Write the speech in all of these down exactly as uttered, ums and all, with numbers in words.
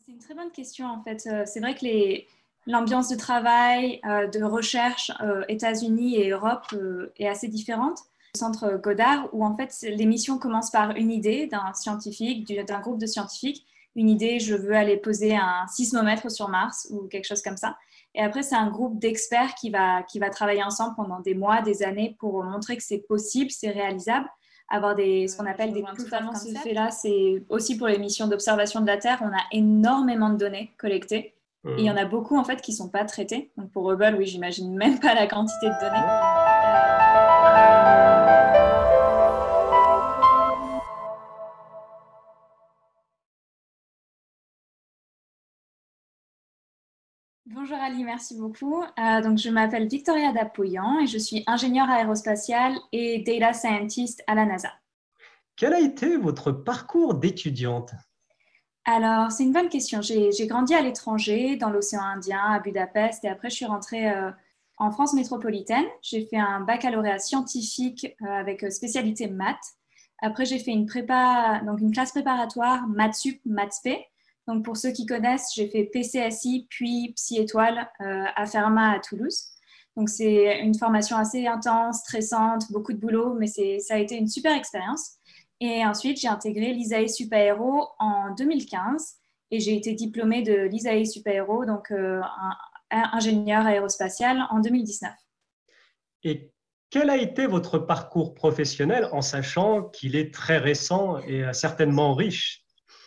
C'est une très bonne question en fait. Euh, C'est vrai que les, l'ambiance de travail, euh, de recherche euh, États-Unis et Europe euh, est assez différente. Le centre Goddard, où en fait l'émission commence par une idée d'un scientifique, du- d'un groupe de scientifiques. Une idée, je veux aller poser un sismomètre sur Mars ou quelque chose comme ça. Et après, c'est un groupe d'experts qui va, qui va travailler ensemble pendant des mois, des années pour montrer que c'est possible, c'est réalisable, avoir des, ce qu'on appelle des proof of concept. Ce fait-là, c'est aussi pour les missions d'observation de la Terre. On a énormément de données collectées. Et il y en Hum. a beaucoup en fait qui ne sont pas traitées. Donc pour Hubble, oui, j'imagine même pas la quantité de données. Euh... Bonjour Ali, merci beaucoup. Euh, donc je m'appelle Victoria Dapoyan et je suis ingénieure aérospatiale et data scientist à la NASA. Quel a été votre parcours d'étudiante? Alors, c'est une bonne question. J'ai j'ai grandi à l'étranger, dans l'océan Indien, à Budapest, et après, je suis rentrée euh, en France métropolitaine. J'ai fait un baccalauréat scientifique euh, avec euh, spécialité maths. Après, j'ai fait une prépa, donc une classe préparatoire maths sup, maths spé. Donc, pour ceux qui connaissent, j'ai fait P C S I, puis Psy Étoile euh, à Fermat à Toulouse. Donc, c'est une formation assez intense, stressante, beaucoup de boulot, mais c'est, ça a été une super expérience. Et ensuite, j'ai intégré l'I S A E Supaéro en deux mille quinze et j'ai été diplômée de l'I S A E Supaéro, donc euh, un, un ingénieur aérospatial, en deux mille dix-neuf. Et quel a été votre parcours professionnel en sachant qu'il est très récent et euh, certainement riche?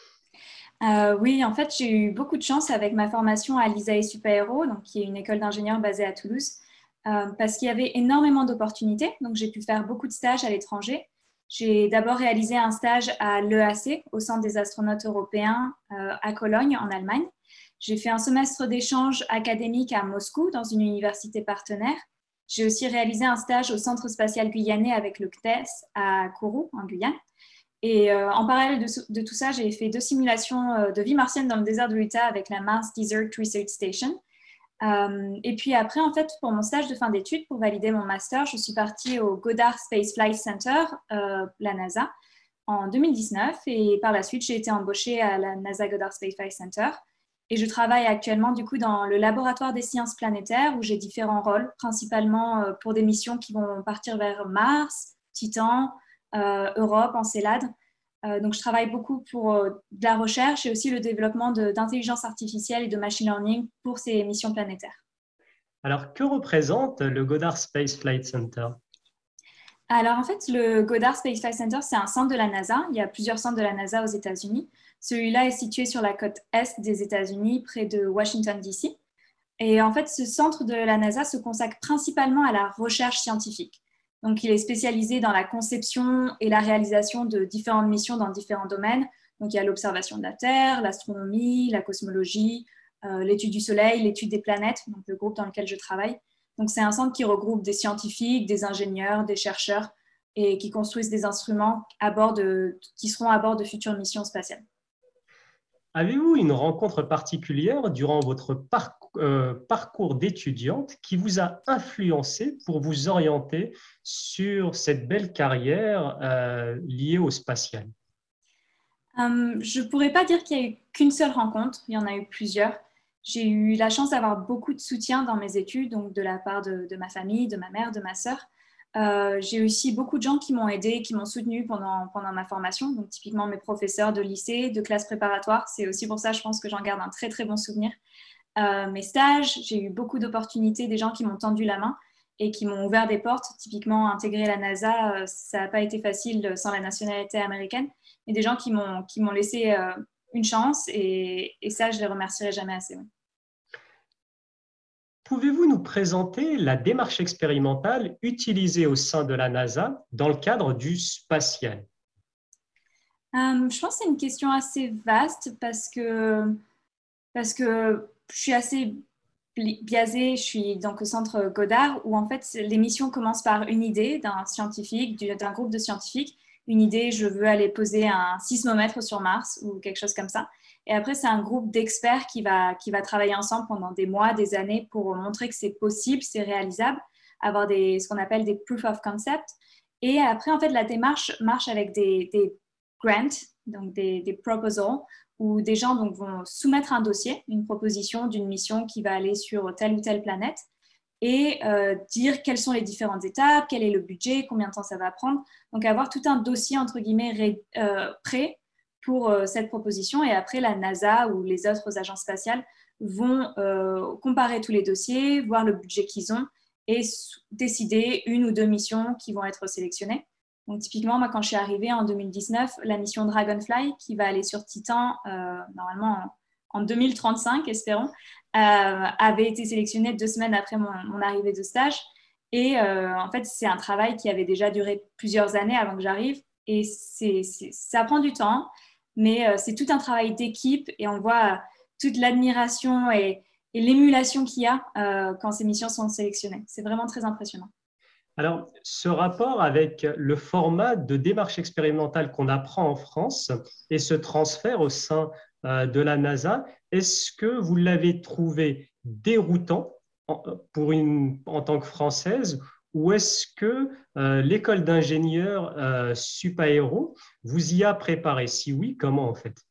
Euh, oui, en fait, j'ai eu beaucoup de chance avec ma formation à l'I S A E Supaéro, donc qui est une école d'ingénieurs basée à Toulouse, euh, parce qu'il y avait énormément d'opportunités. Donc, j'ai pu faire beaucoup de stages à l'étranger. J'ai d'abord réalisé un stage à l'E A C, au Centre des astronautes européens, euh, à Cologne, en Allemagne. J'ai fait un semestre d'échange académique à Moscou, dans une université partenaire. J'ai aussi réalisé un stage au Centre spatial guyanais avec le C T E S à Kourou, en Guyane. Et euh, en parallèle de, de, tout ça, j'ai fait deux simulations euh, de vie martienne dans le désert de l'Utah avec la Mars Desert Research Station. Euh, et puis après, en fait, pour mon stage de fin d'études, pour valider mon master, je suis partie au Goddard Space Flight Center, euh, la NASA, en deux mille dix-neuf. Et par la suite, j'ai été embauchée à la NASA Goddard Space Flight Center. Et je travaille actuellement, du coup, dans le laboratoire des sciences planétaires où j'ai différents rôles, principalement euh, pour des missions qui vont partir vers Mars, Titan, euh, Europe, Encelade. Euh, donc, je travaille beaucoup pour euh, de la recherche et aussi le développement de, d'intelligence artificielle et de machine learning pour ces missions planétaires. Alors, que représente le Goddard Space Flight Center? Alors, en fait, le Goddard Space Flight Center, c'est un centre de la NASA. Il y a plusieurs centres de la NASA aux États-Unis. Celui-là est situé sur la côte est des États-Unis, près de Washington, D C. Et en fait, ce centre de la NASA se consacre principalement à la recherche scientifique. Donc, il est spécialisé dans la conception et la réalisation de différentes missions dans différents domaines. Donc, il y a l'observation de la Terre, l'astronomie, la cosmologie, euh, l'étude du Soleil, l'étude des planètes, donc le groupe dans lequel je travaille. Donc, c'est un centre qui regroupe des scientifiques, des ingénieurs, des chercheurs et qui construisent des instruments à bord de, qui seront à bord de futures missions spatiales. Avez-vous une rencontre particulière durant votre parcours, euh, parcours d'étudiante qui vous a influencé pour vous orienter sur cette belle carrière euh, liée au spatial? Euh, je ne pourrais pas dire qu'il y a eu qu'une seule rencontre, il y en a eu plusieurs. J'ai eu la chance d'avoir beaucoup de soutien dans mes études, donc de la part de, de ma famille, de ma mère, de ma sœur. Euh, j'ai aussi beaucoup de gens qui m'ont aidé, qui m'ont soutenu pendant, pendant ma formation, donc typiquement mes professeurs de lycée, de classe préparatoire. C'est aussi pour ça, je pense que j'en garde un très très bon souvenir. Euh, mes stages, j'ai eu beaucoup d'opportunités, des gens qui m'ont tendu la main et qui m'ont ouvert des portes. Typiquement, intégrer la NASA, euh, ça n'a pas été facile sans la nationalité américaine, mais des gens qui m'ont, qui m'ont laissé euh, une chance et, et ça, je ne les remercierai jamais assez. Oui. Pouvez-vous nous présenter la démarche expérimentale utilisée au sein de la NASA dans le cadre du spatial? Euh, je pense que c'est une question assez vaste parce que, parce que je suis assez biaisée. Je suis donc au centre Goddard où en fait les missions commencent par une idée d'un scientifique, d'un groupe de scientifiques. Une idée, je veux aller poser un sismomètre sur Mars ou quelque chose comme ça. Et après, c'est un groupe d'experts qui va, qui va travailler ensemble pendant des mois, des années pour montrer que c'est possible, c'est réalisable, avoir des, ce qu'on appelle des proof of concept. Et après, en fait, la démarche marche avec des, des grants, donc des, des proposals, où des gens donc, vont soumettre un dossier, une proposition d'une mission qui va aller sur telle ou telle planète, et euh, dire quelles sont les différentes étapes, quel est le budget, combien de temps ça va prendre. Donc avoir tout un dossier, entre guillemets, ré, euh, prêt pour euh, cette proposition. Et après, la NASA ou les autres agences spatiales vont euh, comparer tous les dossiers, voir le budget qu'ils ont et décider une ou deux missions qui vont être sélectionnées. Donc typiquement, moi, quand je suis arrivée en deux mille dix-neuf, la mission Dragonfly, qui va aller sur Titan, euh, normalement en, en deux mille trente-cinq, espérons, euh, avait été sélectionnée deux semaines après mon, mon arrivée de stage. Et euh, en fait, c'est un travail qui avait déjà duré plusieurs années avant que j'arrive. Et c'est, c'est, ça prend du temps, mais euh, c'est tout un travail d'équipe et on voit toute l'admiration et, et l'émulation qu'il y a euh, quand ces missions sont sélectionnées. C'est vraiment très impressionnant. Alors, ce rapport avec le format de démarche expérimentale qu'on apprend en France et ce transfert au sein euh, de la NASA, est-ce que vous l'avez trouvé déroutant en, pour une, en tant que Française ou est-ce que euh, l'école d'ingénieurs euh, Supaéro vous y a préparé? Si oui, comment en fait?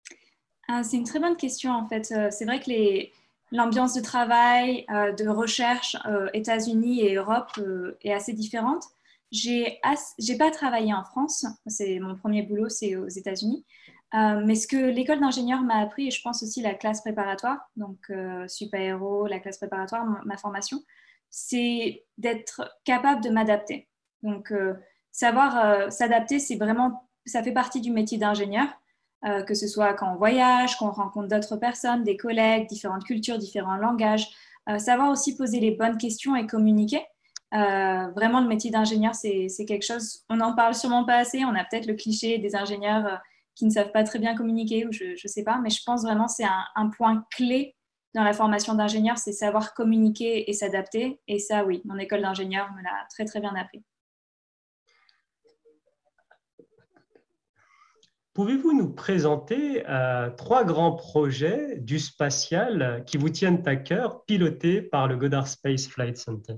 Ah, c'est une très bonne question en fait. Euh, c'est vrai que les, l'ambiance de travail, euh, de recherche euh, États-Unis et Europe euh, est assez différente. J'ai as- j'ai pas travaillé en France, c'est mon premier boulot, c'est aux États-Unis. Euh, mais ce que l'école d'ingénieur m'a appris, et je pense aussi la classe préparatoire, donc euh, Supaéro, la classe préparatoire, ma ma formation, c'est d'être capable de m'adapter. Donc euh, savoir euh, s'adapter, c'est vraiment, ça fait partie du métier d'ingénieur. Euh, que ce soit quand on voyage, quand on rencontre d'autres personnes, des collègues, différentes cultures, différents langages. Euh, savoir aussi poser les bonnes questions et communiquer. Euh, vraiment, le métier d'ingénieur, c'est, c'est quelque chose, on n'en parle sûrement pas assez. On a peut-être le cliché des ingénieurs euh, qui ne savent pas très bien communiquer, ou je ne sais pas, mais je pense vraiment que c'est un, un point clé dans la formation d'ingénieur, c'est savoir communiquer et s'adapter. Et ça, oui, mon école d'ingénieur me l'a très, très bien appris. Pouvez-vous nous présenter euh, trois grands projets du spatial qui vous tiennent à cœur, pilotés par le Goddard Space Flight Center?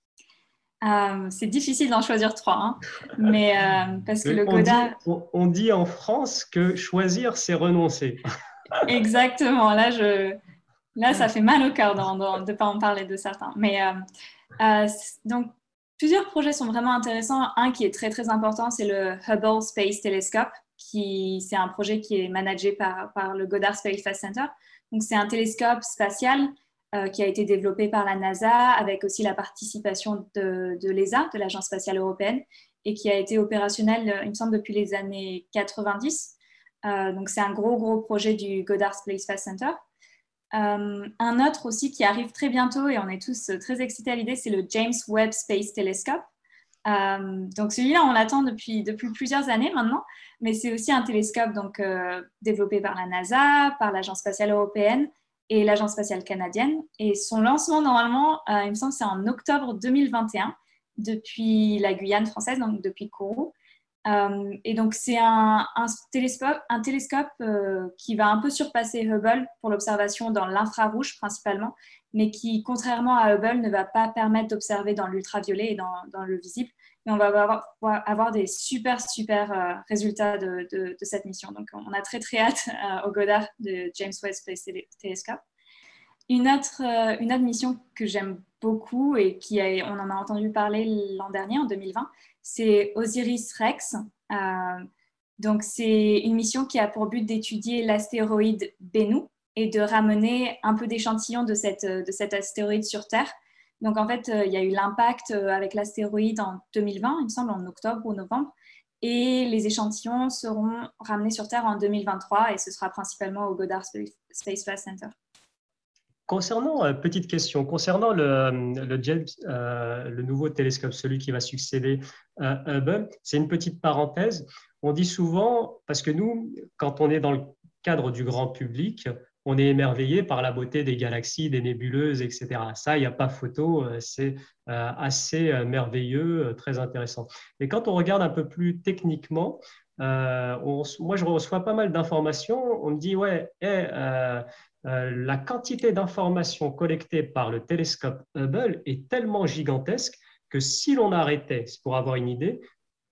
Euh, c'est difficile d'en choisir trois, hein, mais euh, parce que le On dit, Goddard, on, on dit en France que choisir, c'est renoncer. exactement. Là, je, là, ça fait mal au cœur d'en- d'en- de ne pas en parler de certains. Mais euh, euh, donc, plusieurs projets sont vraiment intéressants. Un qui est très, très important, c'est le Hubble Space Telescope, qui, c'est un projet qui est managé par, par le Goddard Space Flight Center. Donc, c'est un télescope spatial euh, qui a été développé par la NASA avec aussi la participation de, de l'E S A, de l'Agence spatiale européenne, et qui a été opérationnel, il me semble, depuis les années quatre-vingt-dix. Euh, donc, c'est un gros, gros projet du Goddard Space Flight Center. Euh, un autre aussi qui arrive très bientôt et on est tous très excités à l'idée, c'est le James Webb Space Telescope. Euh, donc celui-là, on l'attend depuis, depuis plusieurs années maintenant, mais c'est aussi un télescope donc, euh, développé par la NASA, par l'Agence spatiale européenne et l'Agence spatiale canadienne. Et son lancement, normalement, euh, il me semble, c'est en octobre deux mille vingt et un, depuis la Guyane française, donc depuis Kourou. Euh, et donc, c'est un, un télescope, un télescope euh, qui va un peu surpasser Hubble pour l'observation dans l'infrarouge principalement, mais qui, contrairement à Hubble, ne va pas permettre d'observer dans l'ultraviolet et dans, dans le visible. Mais on va avoir, avoir des super, super euh, résultats de, de, de, cette mission. Donc, on a très, très hâte euh, au Goddard de James Webb Space Telescope. Une autre, euh, une autre mission que j'aime beaucoup et qui a, on en a entendu parler l'an dernier, en deux mille vingt, c'est Osiris-Rex. Euh, donc, c'est une mission qui a pour but d'étudier l'astéroïde Bennu et de ramener un peu d'échantillons de, cette, de cet astéroïde sur Terre. Donc, en fait, euh, il y a eu l'impact avec l'astéroïde en deux mille vingt, il me semble, en octobre ou novembre. Et les échantillons seront ramenés sur Terre en deux mille vingt-trois et ce sera principalement au Goddard Space Flight Center. Concernant, euh, petite question, concernant le, le James, euh, le nouveau télescope, celui qui va succéder à Hubble, c'est une petite parenthèse. On dit souvent, parce que nous, quand on est dans le cadre du grand public, on est émerveillé par la beauté des galaxies, des nébuleuses, et cetera. Ça, il n'y a pas photo, c'est euh, assez merveilleux, très intéressant. Mais quand on regarde un peu plus techniquement, euh, on, moi, je reçois pas mal d'informations. On me dit, ouais, hey, euh, euh, la quantité d'informations collectées par le télescope Hubble est tellement gigantesque que si l'on arrêtait, pour avoir une idée,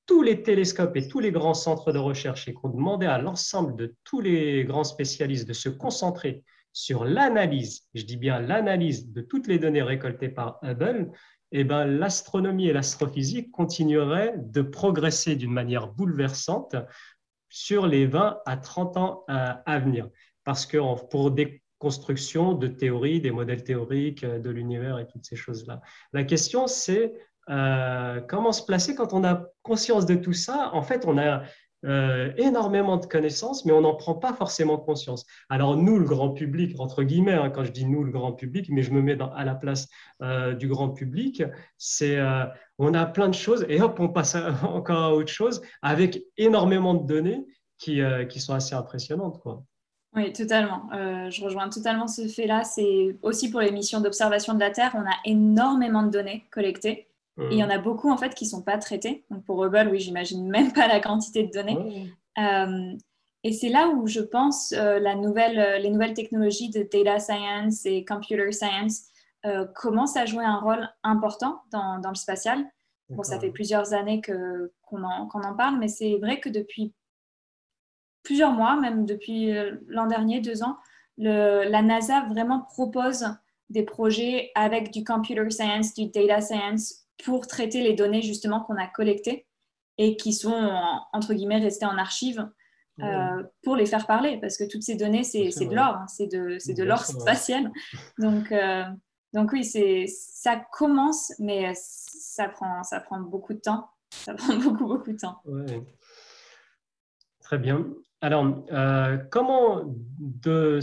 tous les télescopes et tous les grands centres de recherche et qu'on demandait à l'ensemble de tous les grands spécialistes de se concentrer sur l'analyse, je dis bien l'analyse de toutes les données récoltées par Hubble, eh ben, l'astronomie et l'astrophysique continueraient de progresser d'une manière bouleversante sur les vingt à trente ans à venir. Parce que pour des constructions de théories, des modèles théoriques de l'univers et toutes ces choses-là. La question, c'est euh, comment se placer quand on a conscience de tout ça. En fait, on a euh, énormément de connaissances, mais on n'en prend pas forcément conscience. Alors nous, le grand public, entre guillemets, hein, quand je dis nous, le grand public, mais je me mets dans, à la place euh, du grand public, c'est euh, on a plein de choses et hop, on passe à, encore à autre chose avec énormément de données qui, euh, qui sont assez impressionnantes, quoi. Oui, totalement. Euh, je rejoins totalement ce fait-là. C'est aussi pour les missions d'observation de la Terre, on a énormément de données collectées. Et il y en a beaucoup en fait qui ne sont pas traitées. Donc pour Hubble, oui, j'imagine même pas la quantité de données. Ouais. Euh, et c'est là où je pense euh, la nouvelle, les nouvelles technologies de data science et computer science euh, commencent à jouer un rôle important dans, dans le spatial. Bon, ça fait plusieurs années que, qu'on, en, qu'on en parle, mais c'est vrai que depuis plusieurs mois, même depuis l'an dernier, deux ans, le, la NASA vraiment propose des projets avec du computer science, du data science pour traiter les données justement qu'on a collectées et qui sont, entre guillemets, restées en archive euh, pour les faire parler. Parce que toutes ces données, c'est, c'est de l'or, hein, c'est de, c'est de l'or spatial. Donc, euh, donc oui, c'est, ça commence, mais ça prend, ça prend beaucoup de temps. Ça prend beaucoup, beaucoup de temps. Ouais. Très bien. Alors, euh, comment, de,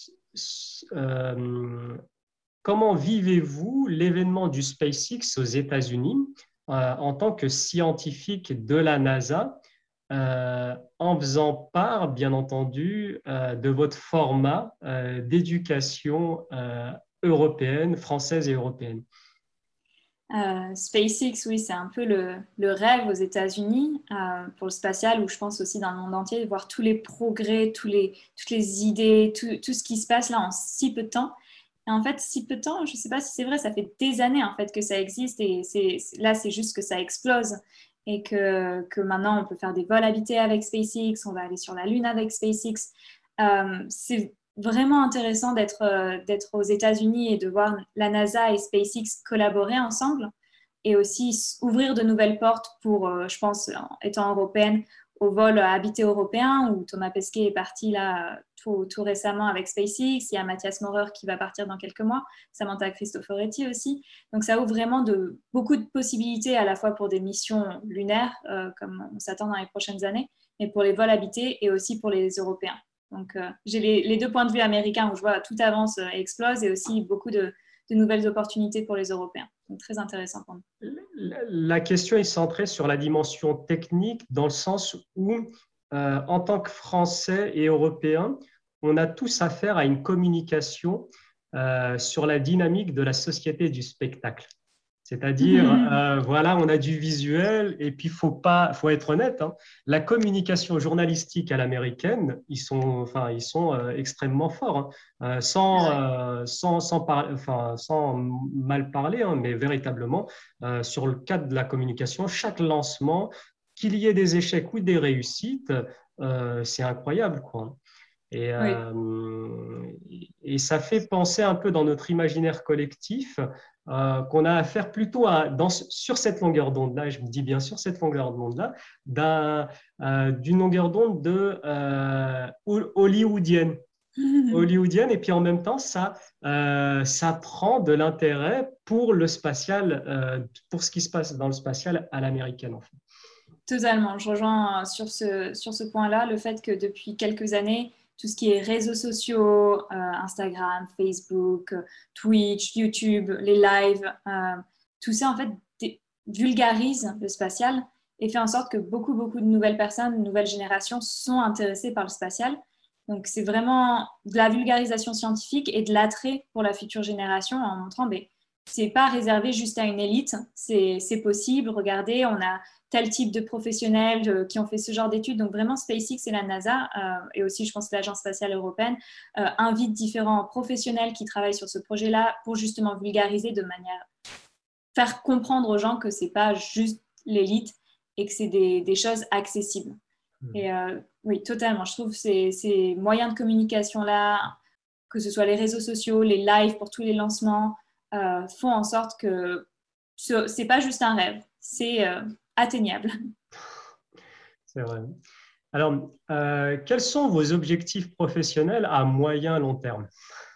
euh, comment vivez-vous l'événement du SpaceX aux États-Unis euh, en tant que scientifique de la NASA, euh, en faisant part, bien entendu, euh, de votre format euh, d'éducation euh, européenne, française et européenne? Euh, SpaceX, oui, c'est un peu le, le rêve aux États-Unis euh, pour le spatial, où je pense aussi dans le monde entier, de voir tous les progrès, tous les, toutes les idées, tout, tout ce qui se passe là en si peu de temps. Et en fait, si peu de temps, je ne sais pas si c'est vrai, ça fait des années en fait que ça existe et c'est, là, c'est juste que ça explose et que, que maintenant, on peut faire des vols habités avec SpaceX, on va aller sur la Lune avec SpaceX. Euh, c'est vraiment intéressant d'être euh, d'être aux États-Unis et de voir la NASA et SpaceX collaborer ensemble et aussi ouvrir de nouvelles portes pour, euh, je pense, étant européenne, au vol habité européen où Thomas Pesquet est parti là tout, tout récemment avec SpaceX. Il y a Mathias Maurer qui va partir dans quelques mois, Samantha Cristoforetti aussi. Donc ça ouvre vraiment de, beaucoup de possibilités à la fois pour des missions lunaires, euh, comme on s'attend dans les prochaines années, mais pour les vols habités et aussi pour les Européens. Donc, euh, j'ai les, les, deux points de vue américains où je vois tout avance et explose et aussi beaucoup de, de nouvelles opportunités pour les Européens. Donc, très intéressant pour nous. La question est centrée sur la dimension technique dans le sens où, euh, en tant que Français et Européens, on a tous affaire à une communication euh, sur la dynamique de la société du spectacle. C'est-à-dire, euh, voilà, on a du visuel et puis faut pas, faut être honnête, hein, la communication journalistique à l'américaine, ils sont, enfin, ils sont euh, extrêmement forts, hein, euh, sans, euh, sans, sans, par, enfin, sans mal parler, hein, mais véritablement euh, sur le cadre de la communication, chaque lancement, qu'il y ait des échecs ou des réussites, euh, c'est incroyable, quoi. Et, Oui. euh, et ça fait penser un peu dans notre imaginaire collectif euh, qu'on a affaire plutôt à, dans, sur cette longueur d'onde-là, et je me dis bien sur cette longueur d'onde-là, d'un, euh, d'une longueur d'onde de, euh, hollywoodienne. hollywoodienne, et puis en même temps, ça, euh, ça prend de l'intérêt pour le spatial, euh, pour ce qui se passe dans le spatial à l'américaine, en fait. Totalement. Je rejoins sur ce, sur ce point-là le fait que depuis quelques années, tout ce qui est réseaux sociaux, euh, Instagram, Facebook, Twitch, YouTube, les lives, euh, tout ça en fait vulgarise le spatial et fait en sorte que beaucoup, beaucoup de nouvelles personnes, de nouvelles générations sont intéressées par le spatial. Donc c'est vraiment de la vulgarisation scientifique et de l'attrait pour la future génération en montrant que c'est pas réservé juste à une élite, c'est, c'est possible. Regardez, on a tel type de professionnels euh, qui ont fait ce genre d'études. Donc vraiment, SpaceX et la NASA, euh, et aussi je pense l'Agence spatiale européenne, euh, invitent différents professionnels qui travaillent sur ce projet-là pour justement vulgariser de manière, faire comprendre aux gens que c'est pas juste l'élite et que c'est des, des choses accessibles. Mmh. Et euh, oui, totalement. Je trouve que ces, ces moyens de communication-là, que ce soit les réseaux sociaux, les lives pour tous les lancements, euh, font en sorte que ce n'est pas juste un rêve, c'est euh, atteignable. C'est vrai. Alors, euh, quels sont vos objectifs professionnels à moyen long terme?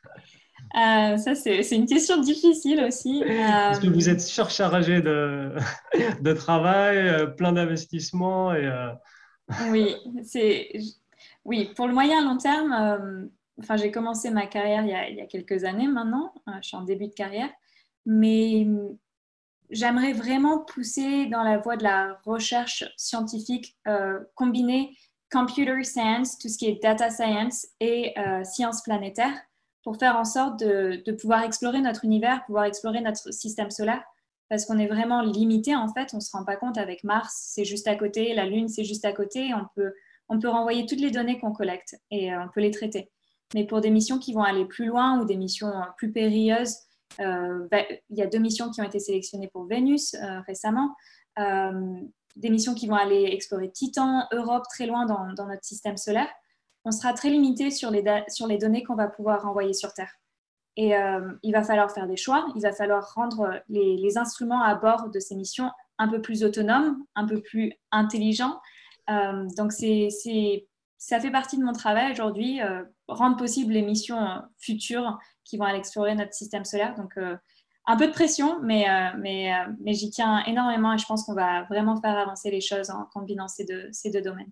Euh, ça, c'est, c'est une question difficile aussi. Est-ce que vous Euh, êtes surchargé de, de travail, euh, plein d'investissements et, euh, oui, c'est, oui, pour le moyen long terme, euh, enfin, j'ai commencé ma carrière il y a, il y a quelques années maintenant. Euh, je suis en début de carrière, mais j'aimerais vraiment pousser dans la voie de la recherche scientifique, euh, combiner computer science, tout ce qui est data science et euh, sciences planétaires pour faire en sorte de, de pouvoir explorer notre univers, pouvoir explorer notre système solaire, parce qu'on est vraiment limité en fait, on ne se rend pas compte avec Mars, c'est juste à côté, la Lune, c'est juste à côté, on peut, on peut renvoyer toutes les données qu'on collecte et euh, on peut les traiter. Mais pour des missions qui vont aller plus loin ou des missions euh, plus périlleuses, euh, il y a deux missions qui ont été sélectionnées pour Vénus euh, récemment, euh, des missions qui vont aller explorer Titan, Europe, très loin dans, dans notre système solaire. On sera très limité sur les, sur les données qu'on va pouvoir envoyer sur Terre. Et euh, il va falloir faire des choix, il va falloir rendre les, les instruments à bord de ces missions un peu plus autonomes, un peu plus intelligents. Euh, donc, c'est, c'est, ça fait partie de mon travail aujourd'hui, euh, rendre possible les missions euh, futures qui vont aller explorer notre système solaire. Donc, euh, un peu de pression, mais, euh, mais, euh, mais j'y tiens énormément et je pense qu'on va vraiment faire avancer les choses en combinant ces deux, ces deux domaines.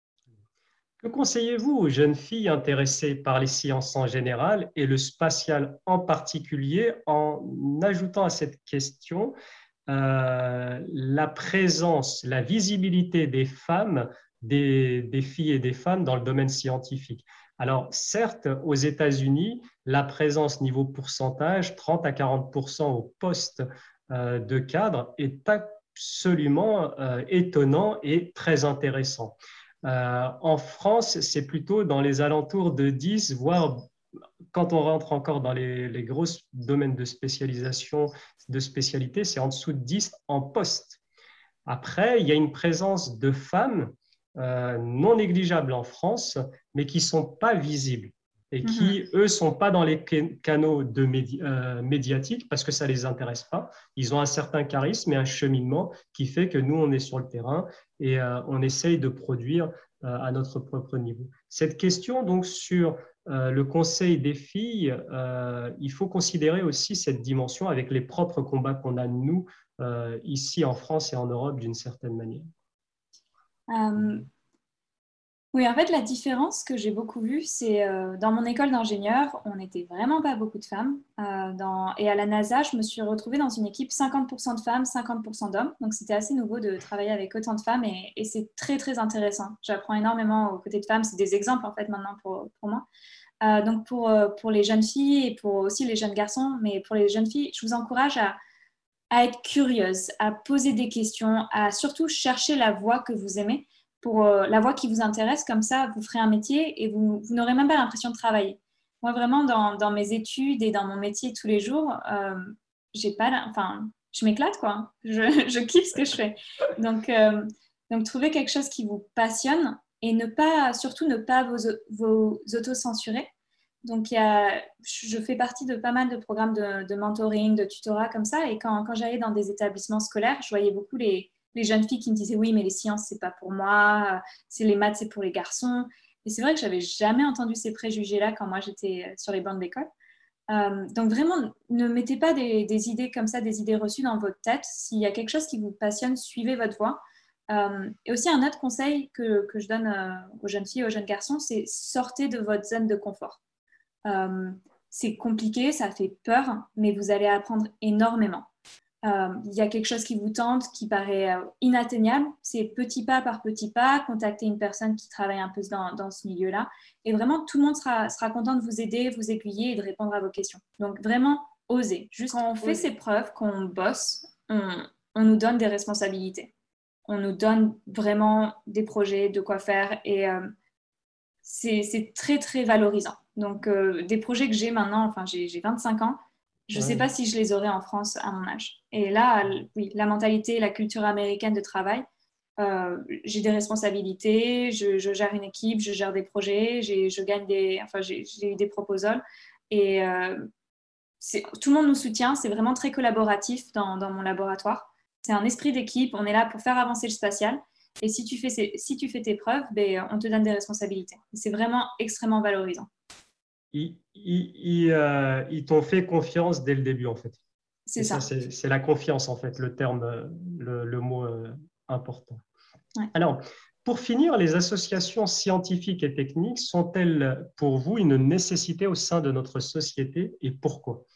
que conseillez-vous aux jeunes filles intéressées par les sciences en général et le spatial en particulier en ajoutant à cette question euh, la présence, la visibilité des femmes, des, des filles et des femmes dans le domaine scientifique? Alors, certes, aux États-Unis, la présence niveau pourcentage, trente à quarante pour cent au poste euh, de cadre, est absolument euh, étonnant et très intéressant. Euh, en France, c'est plutôt dans les alentours de dix, voire quand on rentre encore dans les, les gros domaines de spécialisation, de spécialité, c'est en dessous de dix en poste. Après, il y a une présence de femmes euh, non négligeable en France, mais qui ne sont pas visibles et Mm-hmm. qui, eux, ne sont pas dans les canaux de médi euh, médiatiques parce que ça ne les intéresse pas. Ils ont un certain charisme et un cheminement qui fait que nous, on est sur le terrain et euh, on essaye de produire euh, à notre propre niveau. Cette question, donc, sur euh, le conseil des filles, euh, il faut considérer aussi cette dimension avec les propres combats qu'on a, nous, euh, ici en France et en Europe, d'une certaine manière. Um, Oui, en fait, la différence que j'ai beaucoup vue, c'est euh, dans mon école d'ingénieur, on n'était vraiment pas beaucoup de femmes. Euh, dans... Et à la NASA, je me suis retrouvée dans une équipe cinquante pour cent de femmes, cinquante pour cent d'hommes. Donc, c'était assez nouveau de travailler avec autant de femmes et, et c'est très, très intéressant. J'apprends énormément aux côtés de femmes. C'est des exemples, en fait, maintenant pour, pour moi. Euh, donc, pour, euh, pour les jeunes filles et pour aussi les jeunes garçons, mais pour les jeunes filles, je vous encourage à, à être curieuse, à poser des questions, à surtout chercher la voie que vous aimez pour euh, la voie qui vous intéresse. Comme ça, vous ferez un métier et vous, vous n'aurez même pas l'impression de travailler. Moi, vraiment, dans, dans, mes études et dans mon métier tous les jours, euh, j'ai pas, enfin, je m'éclate, quoi. Je, je kiffe ce que je fais. Donc, euh, donc, trouver quelque chose qui vous passionne et ne pas, surtout ne pas vous, vous auto-censurer. Donc, il y a, je fais partie de pas mal de programmes de, de mentoring, de tutorat comme ça. Et quand, quand j'allais dans des établissements scolaires, je voyais beaucoup les, les jeunes filles qui me disaient oui, mais les sciences, c'est pas pour moi, c'est les maths, c'est pour les garçons. Et c'est vrai que j'avais jamais entendu ces préjugés-là quand moi j'étais sur les bancs d'école. Euh, donc vraiment, ne mettez pas des, des, idées comme ça, des idées reçues dans votre tête. S'il y a quelque chose qui vous passionne, suivez votre voie. Euh, et aussi un autre conseil que, que je donne euh, aux jeunes filles et aux jeunes garçons, c'est sortez de votre zone de confort. Euh, c'est compliqué, ça fait peur, mais vous allez apprendre énormément. Euh, il y a quelque chose qui vous tente, qui paraît euh, inatteignable, c'est petit pas par petit pas, contacter une personne qui travaille un peu dans, dans ce milieu-là. Et vraiment, tout le monde sera, sera content de vous aider, vous aiguiller et de répondre à vos questions. Donc vraiment, osez. Juste quand on fait ses preuves, quand on bosse, on, on nous donne des responsabilités. On nous donne vraiment des projets, de quoi faire. Et euh, c'est très, très valorisant. Donc, euh, des projets que j'ai maintenant, enfin, j'ai vingt-cinq ans, je ne sais Ouais. pas si je les aurais en France à mon âge. Et là, oui, la mentalité, la culture américaine de travail, euh, j'ai des responsabilités, je, je, gère une équipe, je gère des projets, je gagne des, enfin, j'ai eu des proposals. Et euh, tout le monde nous soutient, c'est vraiment très collaboratif dans, dans mon laboratoire. C'est un esprit d'équipe, on est là pour faire avancer le spatial. Et si tu fais, ces, si tu fais tes preuves, ben, on te donne des responsabilités. C'est vraiment extrêmement valorisant. Ils, ils, ils, euh, ils t'ont fait confiance dès le début, en fait. C'est Et ça, ça. c'est la confiance, en fait, le terme, le, le mot euh, important. Ouais. Alors, pour finir, les associations scientifiques et techniques sont-elles pour vous une nécessité au sein de notre société et pourquoi?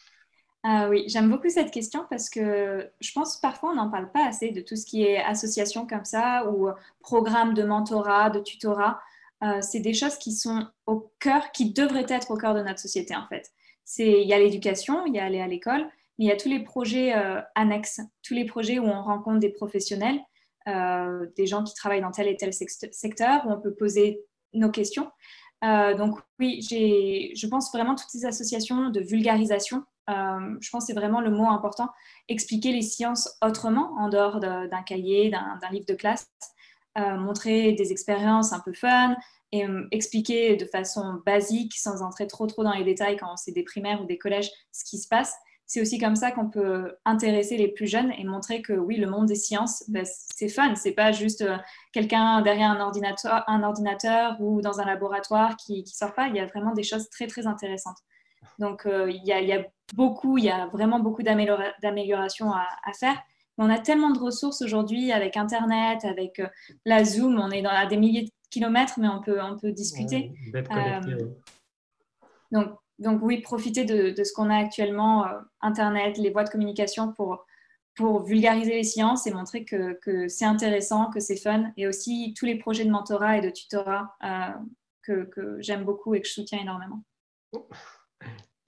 Ah oui, j'aime beaucoup cette question parce que je pense parfois on n'en parle pas assez de tout ce qui est association comme ça ou programme de mentorat, de tutorat. Euh, c'est des choses qui sont au cœur, qui devraient être au cœur de notre société en fait. C'est, il y a l'éducation, il y a aller à l'école, mais il y a tous les projets euh, annexes, tous les projets où on rencontre des professionnels, euh, des gens qui travaillent dans tel et tel secteur, où on peut poser nos questions. Euh, donc oui, je pense vraiment toutes ces associations de vulgarisation. Euh, je pense que c'est vraiment le mot important. Expliquer les sciences autrement, en dehors d'un cahier, d'un livre de classe. Euh, montrer des expériences un peu fun et euh, expliquer de façon basique, sans entrer trop trop dans les détails quand c'est des primaires ou des collèges, ce qui se passe. C'est aussi comme ça qu'on peut intéresser les plus jeunes et montrer que oui, le monde des sciences, ben, c'est fun. C'est pas juste euh, quelqu'un derrière un ordinateur, un ordinateur ou dans un laboratoire qui, qui sort pas. Il y a vraiment des choses très très intéressantes. Donc, euh, il, y a, il y a beaucoup, il y a vraiment beaucoup d'améliorations à, à faire. Mais on a tellement de ressources aujourd'hui avec Internet, avec euh, la Zoom. On est dans, à des milliers de kilomètres, mais on peut, on peut discuter. Ouais, d'être connecté. Euh, Ouais. donc, donc, oui, profiter de, de ce qu'on a actuellement, euh, Internet, les voies de communication pour, pour vulgariser les sciences et montrer que, que c'est intéressant, que c'est fun. Et aussi tous les projets de mentorat et de tutorat euh, que, que j'aime beaucoup et que je soutiens énormément.